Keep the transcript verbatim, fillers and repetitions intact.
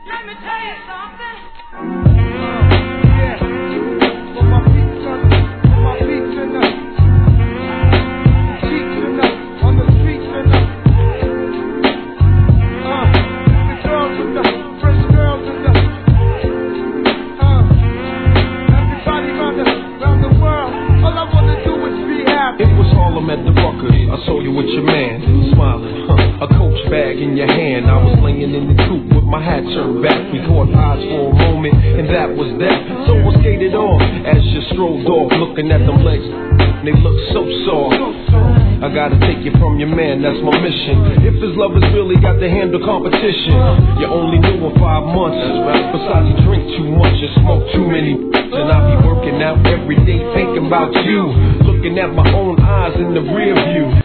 Let me tell you something. Yeah. For my feet turn up, for my feet turn up. Cheeks turn up, on the streets turn up. Uh, the girls in the, fresh girls in the. Uh, everybody round the, round the world. All I wanna do is be happy. It was Harlem at the Ruckers. I saw you with your man, smiling, huh? A Coach bag in your hand. I was laying in the coupe with my hat turned back. We caught eyes for a moment, and that was that. So I skated off as you strolled off, looking at them legs. They look so soft. I gotta take you from your man, that's my mission. If his love has really got to handle competition, you only knew him five months. Besides, you drink too much and smoke too many. And I be working out every day thinking about you, looking at my own eyes in the rear view.